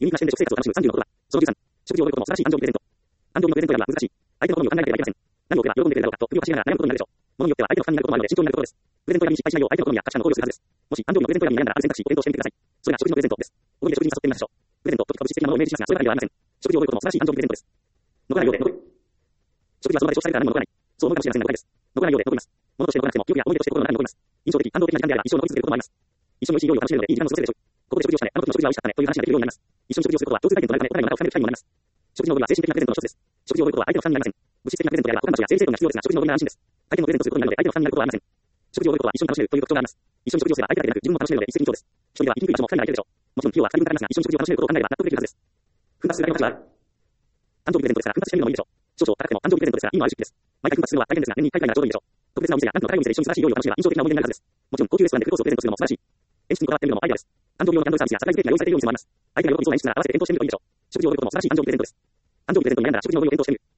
ユニークな視点で食生活を楽しむ30のことは、その13、食事を終えることも素晴らしい安城にプレゼント。安城にプレゼントやるは難しい。相手の好みを考えなければいけません。何を送れば喜んでくれるだろうかと、首をかしげながら悩むことになるでしょう。ものによっては相手の負担になることもあるので慎重になるところです。プレゼント選びに失敗しないよう相手の好みや価値観を考慮するはずです。もし安城のプレゼント選びに悩んだらある選択肢を検討してみてください。それが食事のプレゼントです。お好みで食事に誘ってみましょう。プレゼントと聞くと物質的なものをイメージしますが、そればかりではありません。食事を終えることも素晴らしい安城にプレゼントです。残らないようで残る。食事はその場で消費されたら何も残らない。そう思うかもしれませんが誤解です。残らないようで残ります。物として残らなくても記憶や思い出として心の中に残ります。印象的、感動的な時間であれば一生残り続けることもあります。一緒に美味しい料理を楽しめるのでいい時間を過ごせるでしょう。ここで食事をしたね、あの時の食事は美味しかったねという話ができるようになります。一緒に食事をすることは共通体験となるため、お互いの仲を深める機会にもなります。食事のおごりは精神的なプレゼントの一つです。食事を終えることは相手の負担になりません。物質的なプレゼントであれば他の場所や整理整頓が必要ですが、食事のおごりなら安心です。相手のプレゼントすることになるので相手の負担になることはありません。食事を終えることは一緒に楽しめるという特徴があります。一緒に食事をすれば相手だけでなく自分も楽しめるので一石二鳥です。一人では生きにくい場所も二人ならいけるでしょう。もちろん費用は二人分かかりますが、一緒に食事を楽しめることを考えれば納得できるはずです。奮発するだけの価値はある。安城にプレゼントですから奮発してみるのもいいでしょう。少々高くても安城にプレゼントですからいいのはある時期です。毎回奮発するのは大変ですが、年に1回ぐらいがちょうどいいでしょう。特別なお店や何の高いお店で一緒に素晴らしい料理を楽しめば印象的な思い出になるはずです。もちろん高級レストランでフルコースをプレゼントするのも素晴らしい。演出にこだわってみるのもアイデアです。安城用のキャンドルサービスやサプライズケーキが用意されているお店もあります。相手が喜びそうな演出なら合わせて検討してみるといいでしょう。食事を終えることも素晴らしい安城にプレゼントです。安城にプレゼントに悩んだら食事のおごりを検討してみる。